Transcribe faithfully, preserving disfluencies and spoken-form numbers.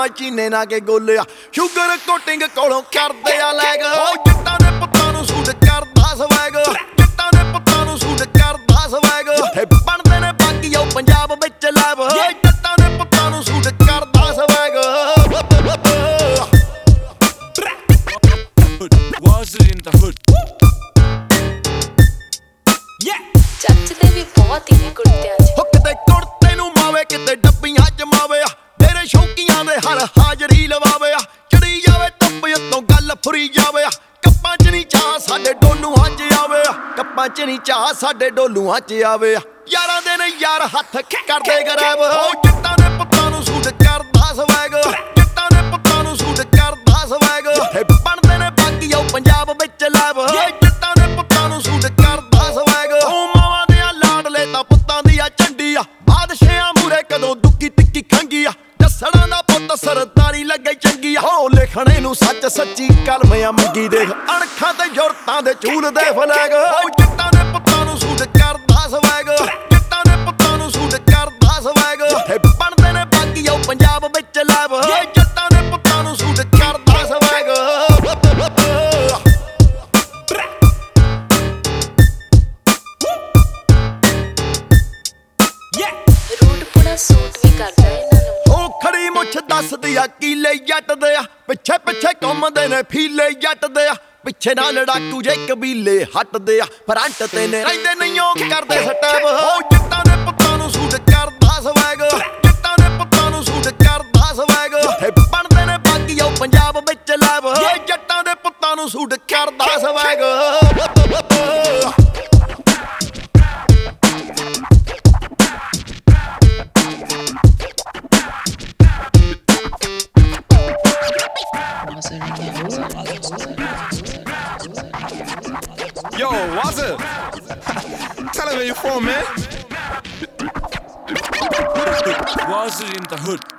ਨਵਾਂ ਚੀਨੇ ਨਾ ਕੇ ਗੋਲਿਆ sugar coating ਕੋਲੋਂ ਕਰਦੇ ਆ ਲੈਗ ਜੱਟਾਂ ਦੇ ਪੁੱਤਾਂ ਨੂੰ ਸੂਟ ਕਰਦਾ ਸਵੈਗ ਜੱਟਾਂ ਦੇ ਪੁੱਤਾਂ ਨੂੰ ਸੂਟ ਕਰਦਾ ਸਵੈਗ ਜਿੱਥੇ ਬਣਦੇ ਨੇ ਬਾਕੀ ਉਹ ਪੰਜਾਬ ਵਿੱਚ ਲੈਬ ਜੱਟਾਂ ਦੇ ਪੁੱਤਾਂ ਨੂੰ ਸੂਟ ਕਰਦਾ swag Was it in the hood? ਚੱਚ ਦੇ ਵੀ ਬਹੁਤ ਹੀ ਕੁੜਤਿਆਂ 'ਚ ਹੋ ਕਿਤੇ ਕੁੜਤੇ ਨੂੰ ਮਾਵੇ ਕਿਤੇ ਡੱਬੀਆਂ ਚ ਮਾਵੇ ਆ ਤੇਰੇ ਸ਼ੌਕੀਆਂ ਦੇ ਹਰ ਹਾਜ਼ਰੀ ਲਵਾਵੇ ਆ ਚੜੀ ਜਾਵੇ ਧੁੱਪ ਉੱਤੋਂ ਗੱਲ ਫੁਰੀ ਜਾਵੇ ਆ ਕੱਪਾਂ ਚ ਨਹੀਂ ਚਾਹ ਸਾਡੇ ਡੋਲੂਆਂ ਚ ਆਵੇ ਆ ਕੱਪਾਂ ਚ ਨਹੀਂ ਚਾਹ ਸਾਡੇ ਡੋਲੂਆਂ ਚ ਆਵੇ ਆ ਯਾਰਾਂ ਦੇ ਨੇ ਯਾਰ ਹੱਥ ਕਰਦੇ ਗਰੈਬ ਜੱਟਾਂ ਦੇ ਪੁੱਤਾਂ ਨੂੰ ਸੂਟ ਕਰਦਾ ਸਵੈਗ ਜੱਟਾਂ ਦੇ ਪੁੱਤਾਂ ਨੂੰ ਸੂਟ ਕਰਦਾ ਸਵੈਗ ਜਿੱਥੇ ਬਣਦੇ ਨੇ ਬਾਕੀ ਉਹ ਪੰਜਾਬ ਵਿੱਚ ਲੈਬ ਜੱਟਾਂ ਦੇ ਪੁੱਤਾਂ ਨੂੰ ਸੂਟ ਕਰਦਾ ਸਵੈਗ ਉਹ ਮਾਵਾਂ ਦੇ ਆ ਲਾਡਲੇ ਤਾਂ ਪੁੱਤਾਂ ਦੀ ਆ ਝੰਡੀ ਆ ਬਾਦਸ਼ਾਹਾਂ ਮੂਰੇ ਕਦੋਂ ਦੁੱਕੀ ਤਿੱਕੀ ਖੰਗੀ ਆ ਜੱਸੜਾਂ ਦਾ ਪੁੱਤ ਸਰਦਾਰੀ ਲੱਗੇ ਚੰਗੀ ਆ ਹੋ ਲਿਖਣੇ ਨੂੰ ਸੱਚ ਸੱਚੀ ਕਲਮ ਆ ਮੰਗੀ ਦੇਖ ਅਣਖਾਂ ਤੇ ਜੁਰਤਾਂ ਦੇ ਝੂਲ ਦੇ ਫਲੈਗ ਜੱਟਾਂ ਦੇ ਪੁੱਤਾਂ ਨੂੰ ਸੂਟ ਕਰਦਾ ਸਵੈਗ ਜੱਟਾਂ ਦੇ ਪੁੱਤਾਂ ਨੂੰ ਸੂਟ ਕਰਦਾ ਸਵੈਗ ਜਿੱਥੇ ਬਣਦੇ ਨੇ ਬਾਕੀ ਉਹ ਪੰਜਾਬ ਵਿੱਚ ਲੈਬ ਜੱਟਾਂ ਦੇ ਪੁੱਤਾਂ ਨੂੰ ਸੂਟ ਕਰਦਾ ਸਵੈਗ ਰੂਟਪੁਣਾ ਸੂਟ ਵੀ ਕਰਦਾ ਇਹਨਾਂ ਨੂੰ ਉਹ ਖੜੀ ਮੁੱਛ ਦੱਸਦੀ ਆ ਕੀਲੇ ਜੱਟ ਦੇ ਆ ਪਿੱਛੇ ਪਿੱਛੇ ਘੁੰਮਦੇ ਨੇ ਫੀਲੇ ਜੱਟ ਦੇ ਆ ਪਿੱਛੇ ਨਾ ਲੜਾਕੂ ਜੇ ਕਬੀਲੇ ਹੱਟਦੇ ਆ ਫਰੰਟ ਤੇ ਨੇ ਰਹਿੰਦੇ ਨਹੀਂ ਉਹ ਕਰਦੇ ਸਟੈਪ ਉਹ ਜੱਟਾਂ ਦੇ ਪੁੱਤਾਂ ਨੂੰ ਸੂਟ ਕਰਦਾ ਸਵੈਗ ਜੱਟਾਂ ਦੇ ਪੁੱਤਾਂ ਨੂੰ ਸੂਟ ਕਰਦਾ ਸਵੈਗ ਜਿੱਥੇ ਬਣਦੇ ਨੇ ਬਾਕੀ ਉਹ ਪੰਜਾਬ ਵਿੱਚ ਲੈਬ ਜੱਟਾਂ ਦੇ ਪੁੱਤਾਂ ਨੂੰ ਸੂਟ ਕਰਦਾ swag Yo, what's it? Tell him where you're from, man. Was it in the hood?